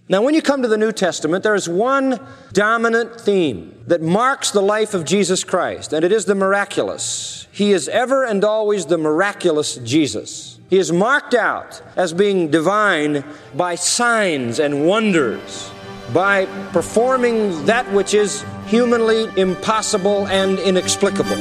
Now, when you come to the New Testament, there is one dominant theme that marks the life of Jesus Christ, and it is the miraculous. He is ever and always the miraculous Jesus. He is marked out as being divine by signs and wonders, by performing that which is humanly impossible and inexplicable.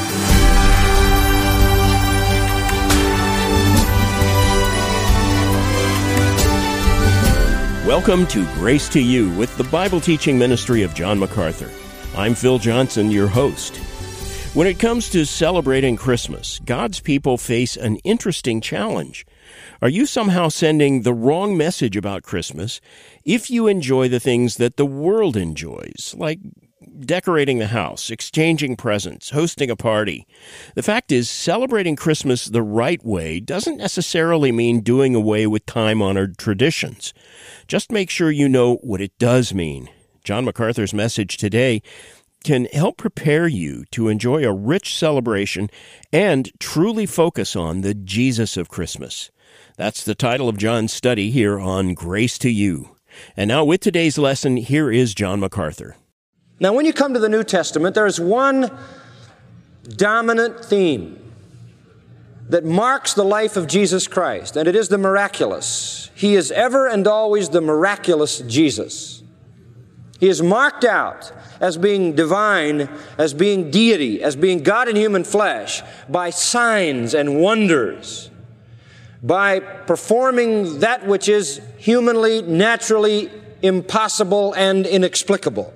Welcome to Grace to You with the Bible teaching ministry of John MacArthur. I'm Phil Johnson, your host. When it comes to celebrating Christmas, God's people face an interesting challenge. Are you somehow sending the wrong message about Christmas if you enjoy the things that the world enjoys, like decorating the house, exchanging presents, hosting a party? The fact is, celebrating Christmas the right way doesn't necessarily mean doing away with time-honored traditions. Just make sure you know what it does mean. John MacArthur's message today can help prepare you to enjoy a rich celebration and truly focus on the Jesus of Christmas. That's the title of John's study here on Grace to You. And now with today's lesson, here is John MacArthur. Now, when you come to the New Testament, there is one dominant theme that marks the life of Jesus Christ, and it is the miraculous. He is ever and always the miraculous Jesus. He is marked out as being divine, as being deity, as being God in human flesh, by signs and wonders, by performing that which is humanly, naturally impossible and inexplicable.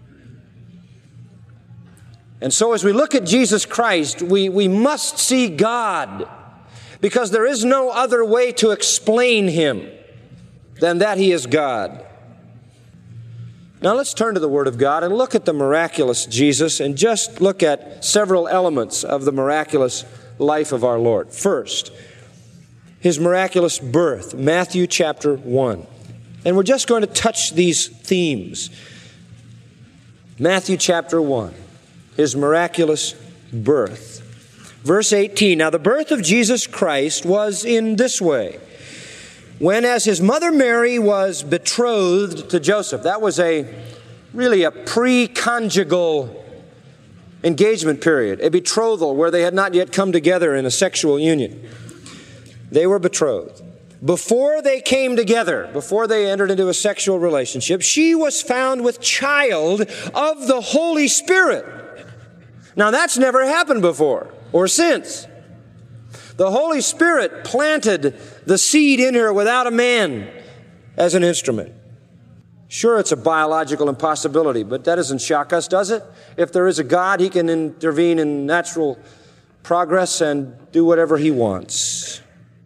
And so as we look at Jesus Christ, we must see God, because there is no other way to explain Him than that He is God. Now let's turn to the Word of God and look at the miraculous Jesus and just look at several elements of the miraculous life of our Lord. First, His miraculous birth, Matthew chapter 1. And we're just going to touch these themes. Matthew chapter 1. His miraculous birth. Verse 18, now the birth of Jesus Christ was in this way. When as his mother Mary was betrothed to Joseph, that was really a pre-conjugal engagement period, a betrothal where they had not yet come together in a sexual union. They were betrothed. Before they came together, before they entered into a sexual relationship, she was found with child of the Holy Spirit. Now, that's never happened before or since. The Holy Spirit planted the seed in her without a man as an instrument. Sure, it's a biological impossibility, but that doesn't shock us, does it? If there is a God, He can intervene in natural progress and do whatever He wants.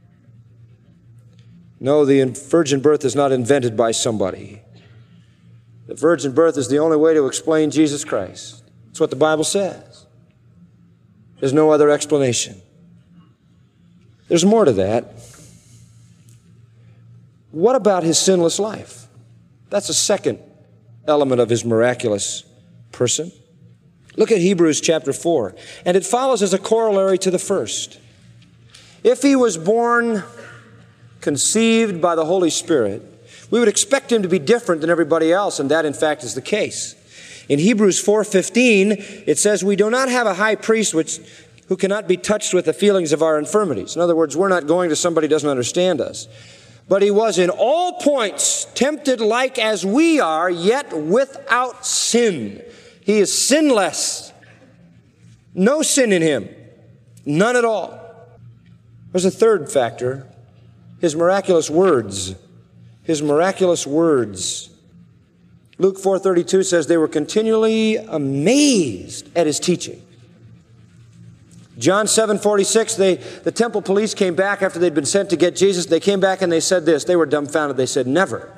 No, the virgin birth is not invented by somebody. The virgin birth is the only way to explain Jesus Christ. That's what the Bible says. There's no other explanation. There's more to that. What about His sinless life? That's a second element of His miraculous person. Look at Hebrews chapter 4. And it follows as a corollary to the first. If He was born, conceived by the Holy Spirit, we would expect Him to be different than everybody else, and that in fact is the case. In Hebrews 4:15, it says, we do not have a high priest who cannot be touched with the feelings of our infirmities. In other words, we're not going to somebody who doesn't understand us. But He was in all points tempted like as we are, yet without sin. He is sinless. No sin in Him. None at all. There's a third factor. His miraculous words. His miraculous words. Luke 4:32 says they were continually amazed at His teaching. John 7:46, the temple police came back after they'd been sent to get Jesus. They came back and they said this. They were dumbfounded. They said, never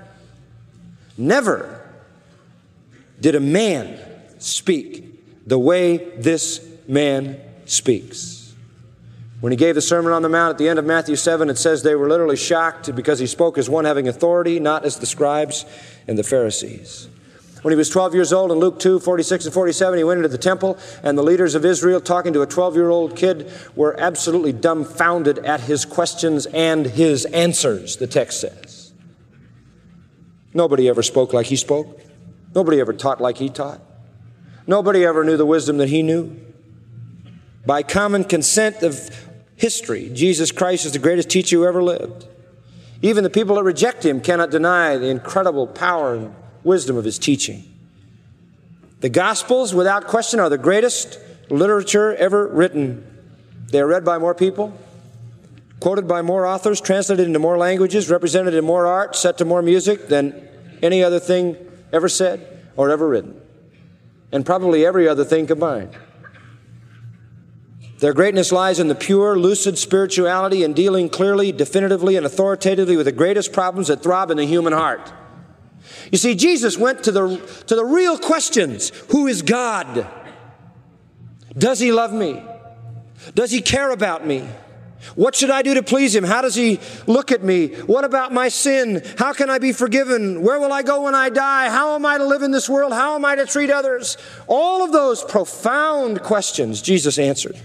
did a man speak the way this man speaks. When He gave the Sermon on the Mount at the end of Matthew 7, it says they were literally shocked because He spoke as one having authority, not as the scribes and the Pharisees. When he was 12 years old in Luke 2:46 and 47, he went into the temple, and the leaders of Israel, talking to a 12-year-old kid, were absolutely dumbfounded at his questions and his answers, the text says. Nobody ever spoke like he spoke. Nobody ever taught like he taught. Nobody ever knew the wisdom that he knew. By common consent of history, Jesus Christ is the greatest teacher who ever lived. Even the people that reject him cannot deny the incredible power and wisdom of his teaching. The Gospels, without question, are the greatest literature ever written. They are read by more people, quoted by more authors, translated into more languages, represented in more art, set to more music than any other thing ever said or ever written. And probably every other thing combined. Their greatness lies in the pure, lucid spirituality and dealing clearly, definitively, and authoritatively with the greatest problems that throb in the human heart. You see, Jesus went to the real questions. Who is God? Does he love me? Does he care about me? What should I do to please him? How does he look at me? What about my sin? How can I be forgiven? Where will I go when I die? How am I to live in this world? How am I to treat others? All of those profound questions Jesus answered.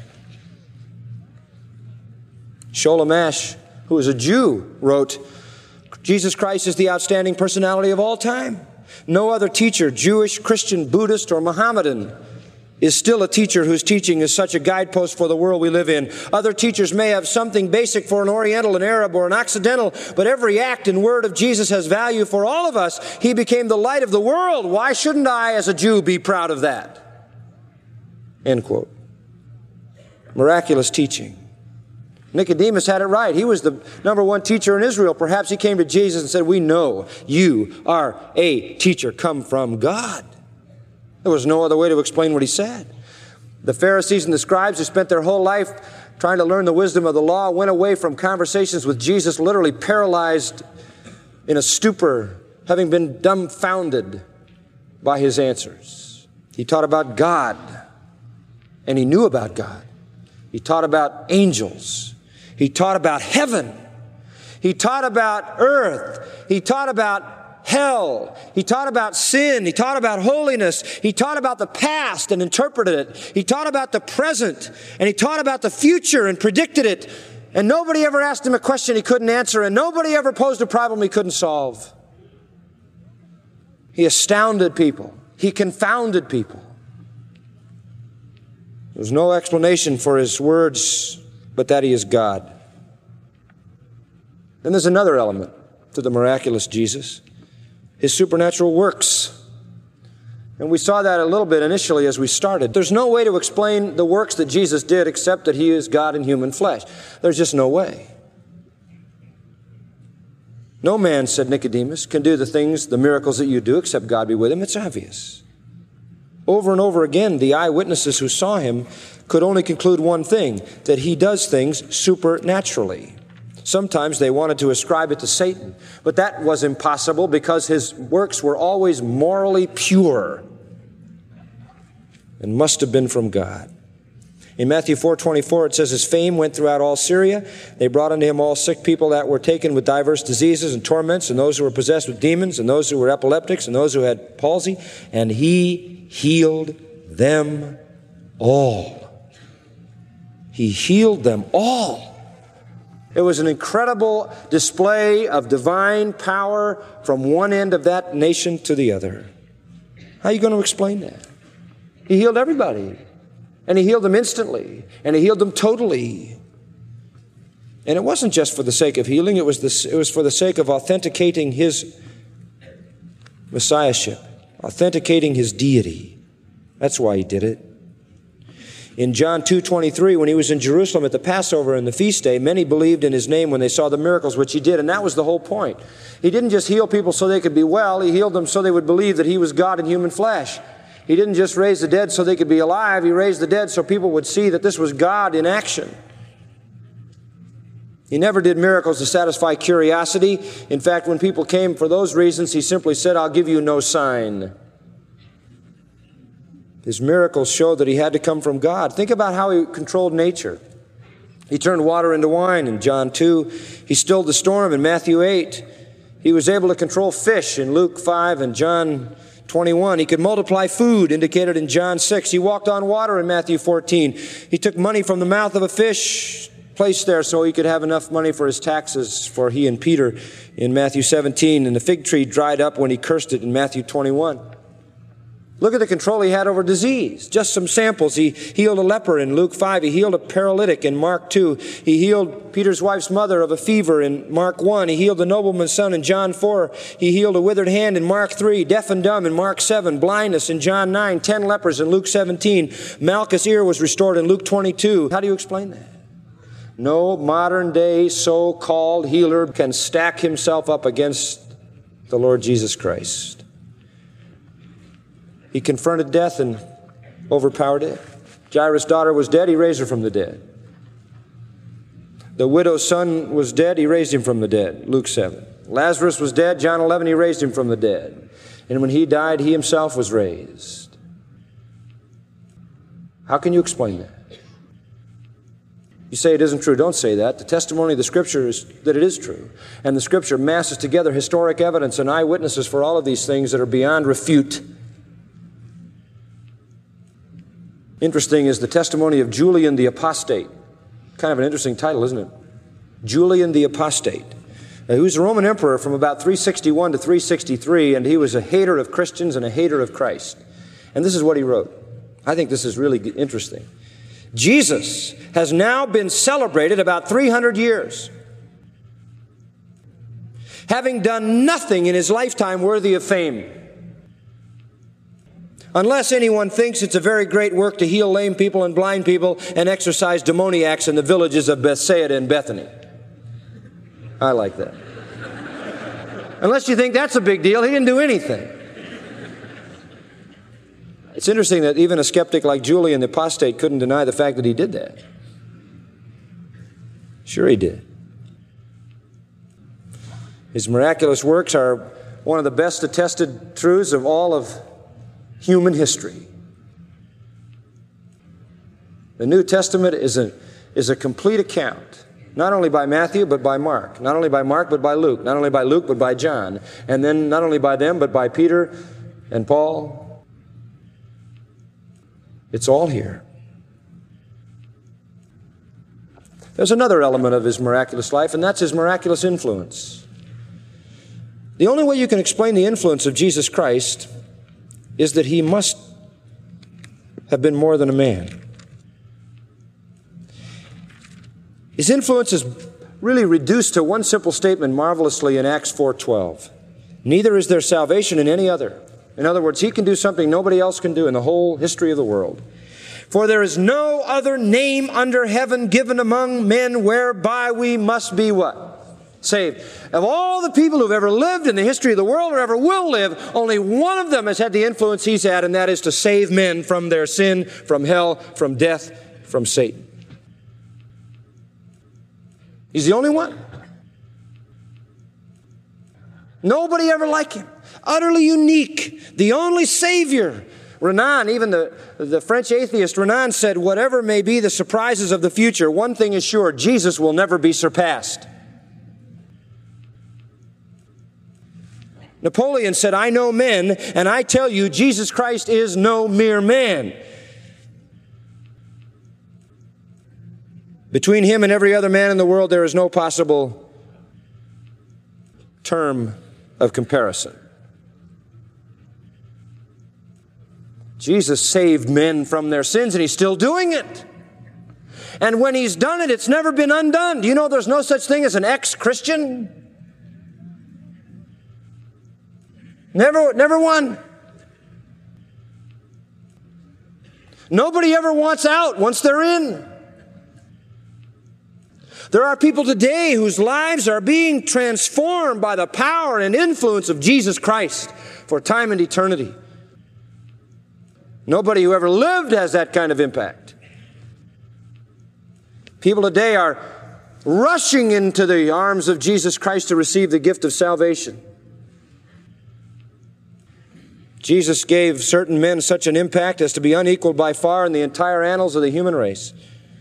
Sholem Asch, who is a Jew, wrote, Jesus Christ is the outstanding personality of all time. No other teacher, Jewish, Christian, Buddhist, or Mohammedan, is still a teacher whose teaching is such a guidepost for the world we live in. Other teachers may have something basic for an Oriental, an Arab, or an Occidental, but every act and word of Jesus has value for all of us. He became the light of the world. Why shouldn't I, as a Jew, be proud of that? End quote. Miraculous teaching. Nicodemus had it right. He was the number one teacher in Israel. Perhaps he came to Jesus and said, we know you are a teacher come from God. There was no other way to explain what he said. The Pharisees and the scribes who spent their whole life trying to learn the wisdom of the law went away from conversations with Jesus literally paralyzed in a stupor, having been dumbfounded by his answers. He taught about God, and he knew about God. He taught about angels. He taught about heaven. He taught about earth. He taught about hell. He taught about sin. He taught about holiness. He taught about the past and interpreted it. He taught about the present, and he taught about the future and predicted it. And nobody ever asked him a question he couldn't answer, and nobody ever posed a problem he couldn't solve. He astounded people. He confounded people. There's no explanation for his words but that he is God. Then there's another element to the miraculous Jesus, his supernatural works. And we saw that a little bit initially as we started. There's no way to explain the works that Jesus did except that he is God in human flesh. There's just no way. No man, said Nicodemus, can do the miracles that you do except God be with him. It's obvious. Over and over again, the eyewitnesses who saw him could only conclude one thing, that he does things supernaturally. Sometimes they wanted to ascribe it to Satan, but that was impossible because his works were always morally pure and must have been from God. In Matthew 4:24, it says, his fame went throughout all Syria. They brought unto him all sick people that were taken with diverse diseases and torments, and those who were possessed with demons, and those who were epileptics, and those who had palsy, and he healed them all. He healed them all. It was an incredible display of divine power from one end of that nation to the other. How are you going to explain that? He healed everybody. And he healed them instantly. And he healed them totally. And it wasn't just for the sake of healing. It was for the sake of authenticating his messiahship, authenticating his deity. That's why he did it. In John 2:23, when he was in Jerusalem at the Passover and the feast day, many believed in his name when they saw the miracles which he did. And that was the whole point. He didn't just heal people so they could be well. He healed them so they would believe that he was God in human flesh. He didn't just raise the dead so they could be alive. He raised the dead so people would see that this was God in action. He never did miracles to satisfy curiosity. In fact, when people came for those reasons, he simply said, I'll give you no sign. His miracles showed that he had to come from God. Think about how he controlled nature. He turned water into wine in John 2. He stilled the storm in Matthew 8. He was able to control fish in Luke 5 and John 21. He could multiply food, indicated in John 6. He walked on water in Matthew 14. He took money from the mouth of a fish, placed there so he could have enough money for his taxes for he and Peter in Matthew 17. And the fig tree dried up when he cursed it in Matthew 21. Look at the control he had over disease. Just some samples. He healed a leper in Luke 5. He healed a paralytic in Mark 2. He healed Peter's wife's mother of a fever in Mark 1. He healed the nobleman's son in John 4. He healed a withered hand in Mark 3. Deaf and dumb in Mark 7. Blindness in John 9. 10 lepers in Luke 17. Malchus' ear was restored in Luke 22. How do you explain that? No modern day so-called healer can stack himself up against the Lord Jesus Christ. He confronted death and overpowered it. Jairus' daughter was dead. He raised her from the dead. The widow's son was dead. He raised him from the dead. Luke 7. Lazarus was dead. John 11, he raised him from the dead. And when he died, he himself was raised. How can you explain that? You say it isn't true. Don't say that. The testimony of the Scripture is that it is true. And the Scripture masses together historic evidence and eyewitnesses for all of these things that are beyond refute. Interesting is the testimony of Julian the Apostate. Kind of an interesting title, isn't it? Julian the Apostate. He was a Roman emperor from about 361 to 363, and he was a hater of Christians and a hater of Christ. And this is what he wrote. I think this is really interesting. Jesus has now been celebrated about 300 years, having done nothing in his lifetime worthy of fame. Unless anyone thinks it's a very great work to heal lame people and blind people and exorcise demoniacs in the villages of Bethsaida and Bethany. I like that. Unless you think that's a big deal, he didn't do anything. It's interesting that even a skeptic like Julian the Apostate couldn't deny the fact that he did that. Sure he did. His miraculous works are one of the best attested truths of all of human history. The New Testament is a complete account, not only by Matthew, but by Mark. Not only by Mark, but by Luke. Not only by Luke, but by John. And then not only by them, but by Peter and Paul. It's all here. There's another element of his miraculous life, and that's his miraculous influence. The only way you can explain the influence of Jesus Christ is that he must have been more than a man. His influence is really reduced to one simple statement marvelously in Acts 4:12. Neither is there salvation in any other. In other words, he can do something nobody else can do in the whole history of the world. For there is no other name under heaven given among men whereby we must be what? Saved. Of all the people who've ever lived in the history of the world or ever will live, only one of them has had the influence he's had, and that is to save men from their sin, from hell, from death, from Satan. He's the only one. Nobody ever like him. Utterly unique. The only Savior. Renan, even the French atheist Renan said, whatever may be the surprises of the future, one thing is sure, Jesus will never be surpassed. Napoleon said, I know men, and I tell you, Jesus Christ is no mere man. Between him and every other man in the world, there is no possible term of comparison. Jesus saved men from their sins, and he's still doing it. And when he's done it, it's never been undone. Do you know there's no such thing as an ex-Christian? Never one. Nobody ever wants out once they're in. There are people today whose lives are being transformed by the power and influence of Jesus Christ for time and eternity. Nobody who ever lived has that kind of impact. People today are rushing into the arms of Jesus Christ to receive the gift of salvation. Jesus gave certain men such an impact as to be unequaled by far in the entire annals of the human race.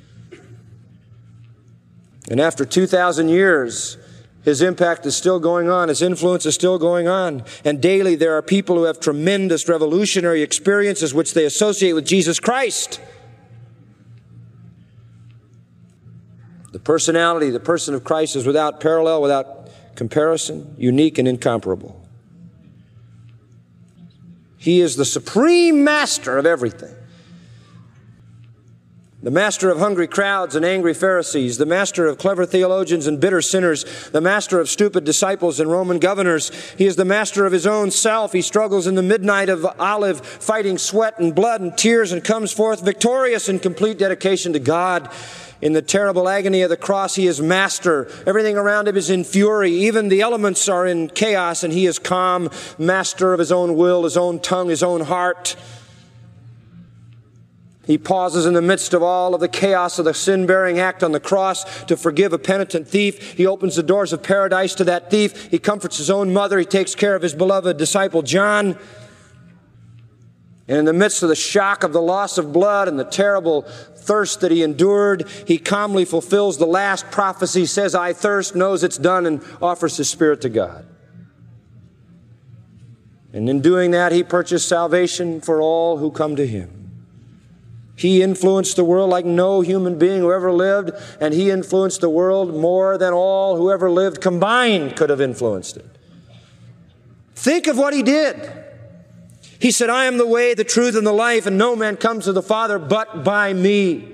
And after 2,000 years, his impact is still going on. His influence is still going on. And daily there are people who have tremendous revolutionary experiences which they associate with Jesus Christ. The personality, the person of Christ is without parallel, without comparison, unique and incomparable. He is the supreme master of everything. The master of hungry crowds and angry Pharisees, the master of clever theologians and bitter sinners, the master of stupid disciples and Roman governors. He is the master of his own self. He struggles in the midnight of Olive, fighting sweat and blood and tears, and comes forth victorious in complete dedication to God. In the terrible agony of the cross, he is master. Everything around him is in fury. Even the elements are in chaos, and he is calm, master of his own will, his own tongue, his own heart. He pauses in the midst of all of the chaos of the sin-bearing act on the cross to forgive a penitent thief. He opens the doors of paradise to that thief. He comforts his own mother. He takes care of his beloved disciple John. And in the midst of the shock of the loss of blood and the terrible thirst that he endured, he calmly fulfills the last prophecy, says, "I thirst," knows it's done, and offers his spirit to God. And in doing that, he purchased salvation for all who come to him. He influenced the world like no human being who ever lived, and he influenced the world more than all who ever lived combined could have influenced it. Think of what he did. He said, "I am the way, the truth, and the life, and no man comes to the Father but by me."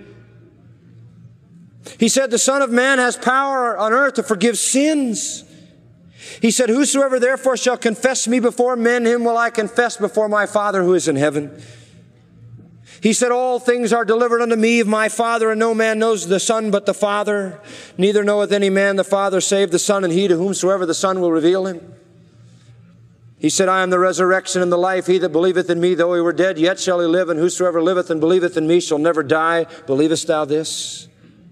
He said, "The Son of Man has power on earth to forgive sins." He said, "Whosoever therefore shall confess me before men, him will I confess before my Father who is in heaven." He said, "All things are delivered unto me of my Father, and no man knows the Son but the Father. Neither knoweth any man the Father save the Son, and he to whomsoever the Son will reveal him." He said, "I am the resurrection and the life. He that believeth in me, though he were dead, yet shall he live. And whosoever liveth and believeth in me shall never die. Believest thou this?"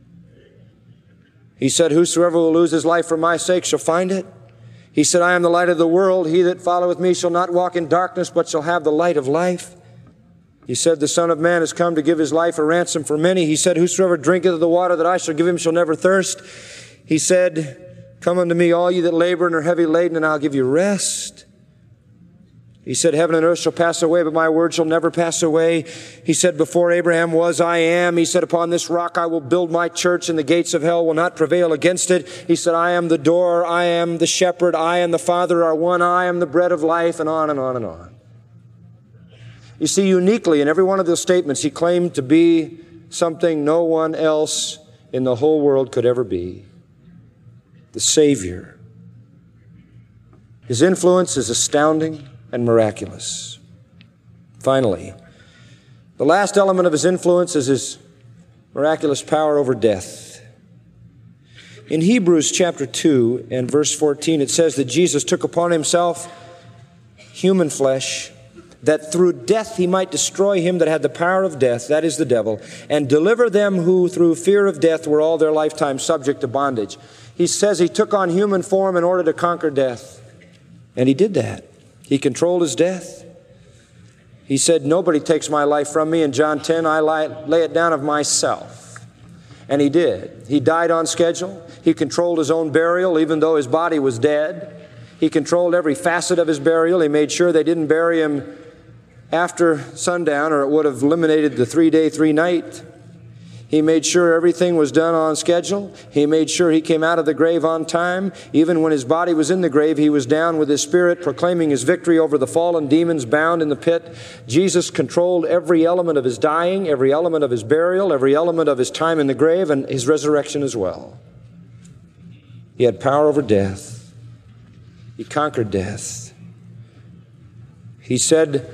He said, "Whosoever will lose his life for my sake shall find it." He said, "I am the light of the world. He that followeth me shall not walk in darkness, but shall have the light of life." He said, "The Son of Man has come to give his life a ransom for many." He said, "Whosoever drinketh of the water that I shall give him shall never thirst." He said, "Come unto me, all ye that labor and are heavy laden, and I'll give you rest." He said, "Heaven and earth shall pass away, but my word shall never pass away." He said, "Before Abraham was, I am." He said, "Upon this rock I will build my church, and the gates of hell will not prevail against it." He said, "I am the door, I am the shepherd, I and the Father are one, I am the bread of life," and on and on and on. You see, uniquely in every one of those statements, he claimed to be something no one else in the whole world could ever be: the Savior. His influence is astounding and miraculous. Finally, the last element of his influence is his miraculous power over death. In Hebrews chapter 2 and verse 14, it says that Jesus took upon himself human flesh, that through death he might destroy him that had the power of death, that is the devil, and deliver them who through fear of death were all their lifetime subject to bondage. He says he took on human form in order to conquer death. And he did that. He controlled his death. He said, "Nobody takes my life from me." In John 10, "I lay it down of myself." And he did. He died on schedule. He controlled his own burial, even though his body was dead. He controlled every facet of his burial. He made sure they didn't bury him after sundown, or it would have eliminated the 3-day, 3-night. He made sure everything was done on schedule. He made sure he came out of the grave on time. Even when his body was in the grave, he was down with his spirit, proclaiming his victory over the fallen demons bound in the pit. Jesus controlled every element of his dying, every element of his burial, every element of his time in the grave, and his resurrection as well. He had power over death. He conquered death. He said,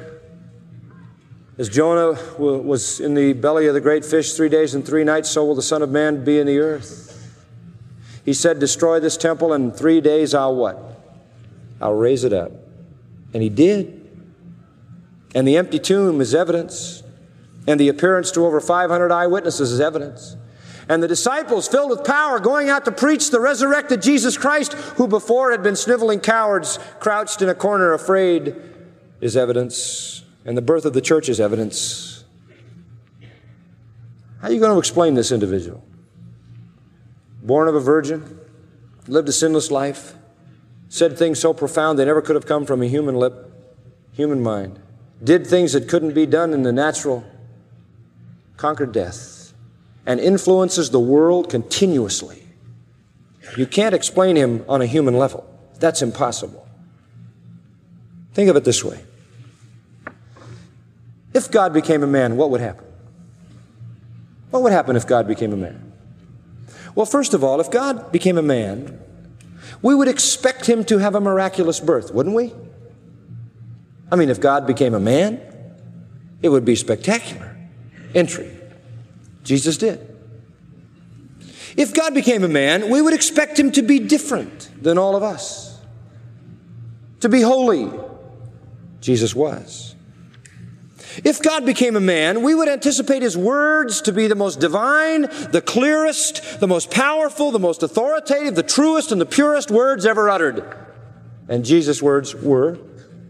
as Jonah was in the belly of the great fish 3 days and 3 nights, so will the Son of Man be in the earth. He said, "Destroy this temple, and in 3 days I'll" what? "I'll raise it up." And he did. And the empty tomb is evidence. And the appearance to over 500 eyewitnesses is evidence. And the disciples, filled with power, going out to preach the resurrected Jesus Christ, who before had been sniveling cowards, crouched in a corner afraid, is evidence. And the birth of the church is evidence. How are you going to explain this individual? Born of a virgin, lived a sinless life, said things so profound they never could have come from a human lip, human mind, did things that couldn't be done in the natural, conquered death. and influences the world continuously. You can't explain him on a human level. That's impossible. Think of it this way. If God became a man, what would happen? What would happen if God became a man? Well, first of all, if God became a man, we would expect him to have a miraculous birth, wouldn't we? I mean, if God became a man, it would be spectacular entry. Jesus did. If God became a man, we would expect him to be different than all of us, to be holy. Jesus was. If God became a man, we would anticipate his words to be the most divine, the clearest, the most powerful, the most authoritative, the truest and the purest words ever uttered. And Jesus' words were.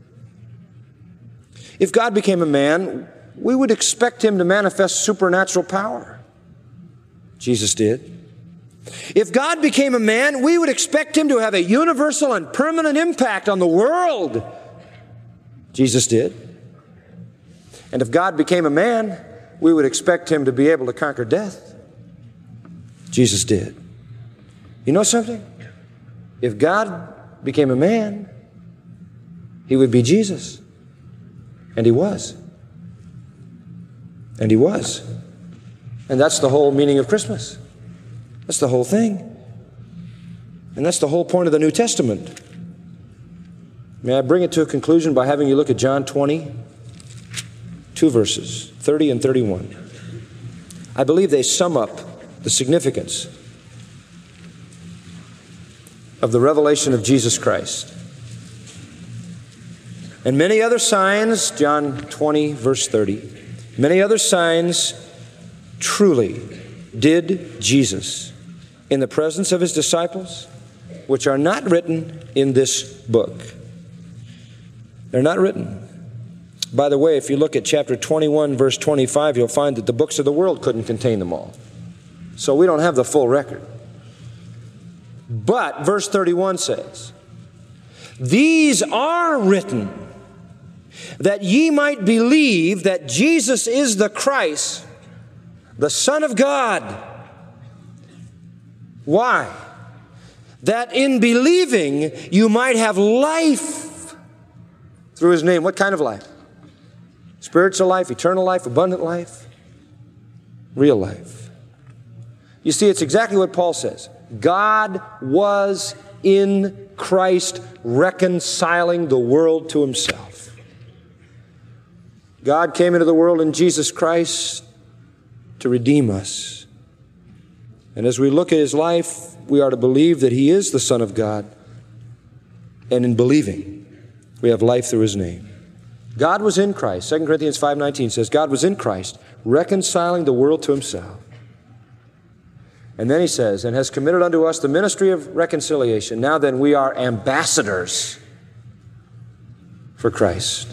If God became a man, we would expect him to manifest supernatural power. Jesus did. If God became a man, we would expect him to have a universal and permanent impact on the world. Jesus did. And if God became a man, we would expect him to be able to conquer death. Jesus did. You know something? If God became a man, he would be Jesus. And he was. And he was. And that's the whole meaning of Christmas. That's the whole thing. And that's the whole point of the New Testament. May I bring it to a conclusion by having you look at John 20, 2 verses, 30 and 31. I believe they sum up the significance of the revelation of Jesus Christ. And many other signs, John 20, verse 30, many other signs truly did Jesus in the presence of his disciples, which are not written in this book. They're not written. By the way, if you look at chapter 21, verse 25, you'll find that the books of the world couldn't contain them all. So we don't have the full record. But verse 31 says, "These are written, that ye might believe that Jesus is the Christ, the Son of God." Why? That in believing you might have life through his name. What kind of life? Spiritual life, eternal life, abundant life, real life. You see, it's exactly what Paul says. God was in Christ reconciling the world to himself. God came into the world in Jesus Christ to redeem us. And as we look at his life, we are to believe that he is the Son of God. And in believing, we have life through his name. God was in Christ. 2 Corinthians 5:19 says, God was in Christ, reconciling the world to himself. And then he says, and has committed unto us the ministry of reconciliation. Now then, we are ambassadors for Christ.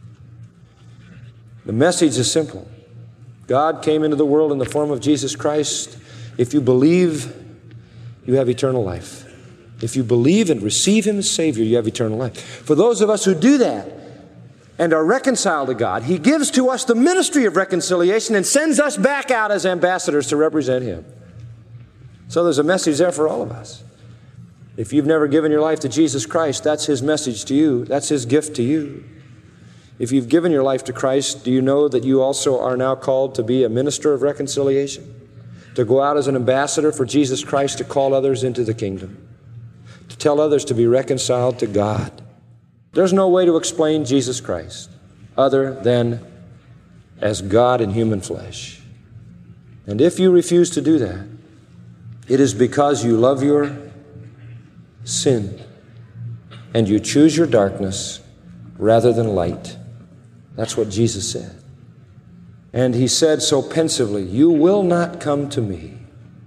The message is simple. God came into the world in the form of Jesus Christ. If you believe, you have eternal life. If you believe and receive him as Savior, you have eternal life. For those of us who do that and are reconciled to God, he gives to us the ministry of reconciliation and sends us back out as ambassadors to represent him. So there's a message there for all of us. If you've never given your life to Jesus Christ, that's his message to you. That's his gift to you. If you've given your life to Christ, do you know that you also are now called to be a minister of reconciliation? To go out as an ambassador for Jesus Christ, to call others into the kingdom, to tell others to be reconciled to God. There's no way to explain Jesus Christ other than as God in human flesh. And if you refuse to do that, it is because you love your sin and you choose your darkness rather than light. That's what Jesus said. And he said so pensively, you will not come to me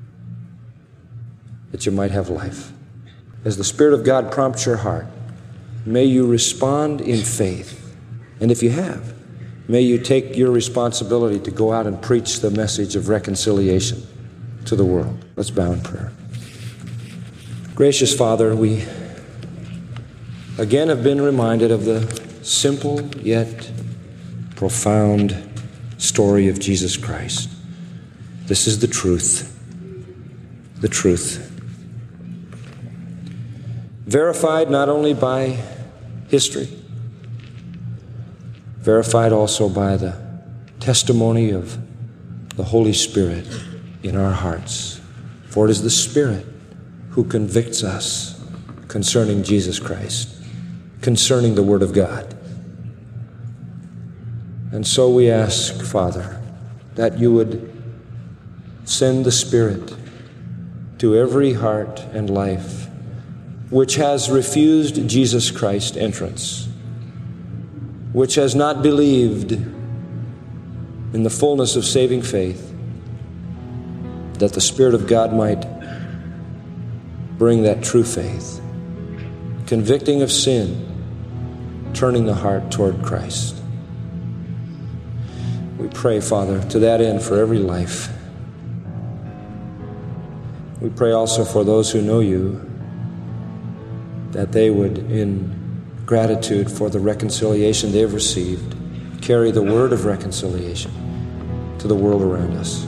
that you might have life. As the Spirit of God prompts your heart, may you respond in faith. And if you have, may you take your responsibility to go out and preach the message of reconciliation to the world. Let's bow in prayer. Gracious Father, we again have been reminded of the simple yet profound story of Jesus Christ. This is the truth. The truth. Verified not only by history, verified also by the testimony of the Holy Spirit in our hearts. For it is the Spirit who convicts us concerning Jesus Christ, concerning the Word of God. And so we ask, Father, that you would send the Spirit to every heart and life which has refused Jesus Christ's entrance, which has not believed in the fullness of saving faith, that the Spirit of God might bring that true faith, convicting of sin, turning the heart toward Christ. We pray, Father, to that end for every life. We pray also for those who know you, that they would, in gratitude for the reconciliation they've received, carry the word of reconciliation to the world around us.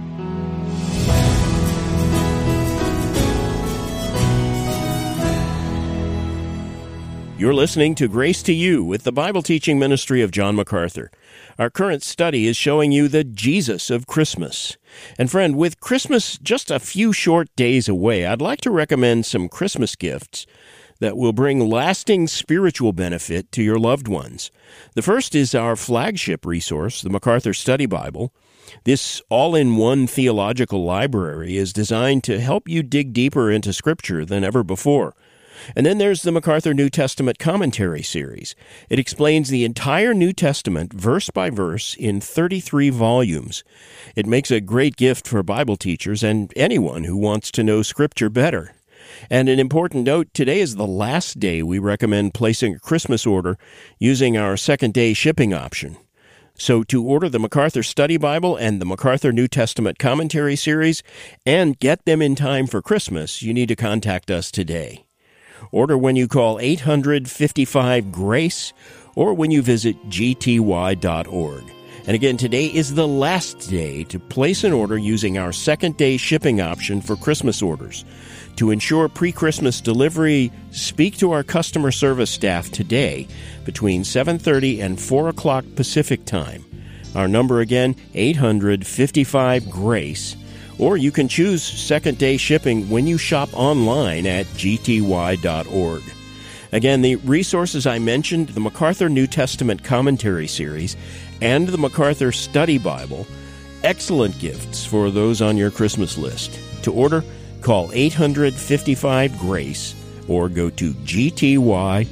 You're listening to Grace to You with the Bible teaching ministry of John MacArthur. Our current study is showing you the Jesus of Christmas. And friend, with Christmas just a few short days away, I'd like to recommend some Christmas gifts that will bring lasting spiritual benefit to your loved ones. The first is our flagship resource, the MacArthur Study Bible. This all-in-one theological library is designed to help you dig deeper into Scripture than ever before. And then there's the MacArthur New Testament Commentary Series. It explains the entire New Testament verse by verse in 33 volumes. It makes a great gift for Bible teachers and anyone who wants to know Scripture better. And an important note, today is the last day we recommend placing a Christmas order using our second-day shipping option. So to order the MacArthur Study Bible and the MacArthur New Testament Commentary Series and get them in time for Christmas, you need to contact us today. Order when you call 855-GRACE or when you visit gty.org. And again, today is the last day to place an order using our second-day shipping option for Christmas orders. To ensure pre-Christmas delivery, speak to our customer service staff today between 7:30 and 4 o'clock Pacific Time. Our number again, 855-GRACE. Or you can choose second-day shipping when you shop online at gty.org. Again, the resources I mentioned, the MacArthur New Testament Commentary Series and the MacArthur Study Bible, excellent gifts for those on your Christmas list. To order, call 855-GRACE or go to gty.org.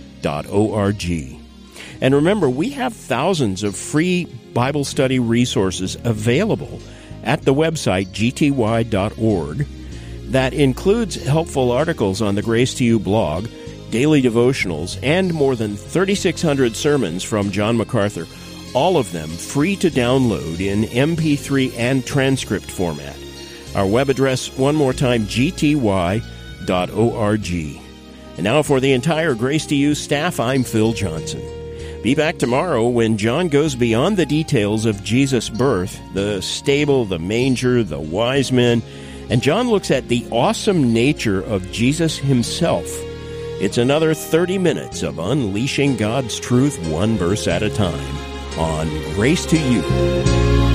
And remember, we have thousands of free Bible study resources available at the website gty.org. That includes helpful articles on the Grace to You blog, daily devotionals, and more than 3,600 sermons from John MacArthur, all of them free to download in MP3 and transcript format. Our web address, one more time, gty.org. And now for the entire Grace to You staff, I'm Phil Johnson. Be back tomorrow when John goes beyond the details of Jesus' birth, the stable, the manger, the wise men, and John looks at the awesome nature of Jesus himself. It's another 30 minutes of unleashing God's truth one verse at a time on Grace to You.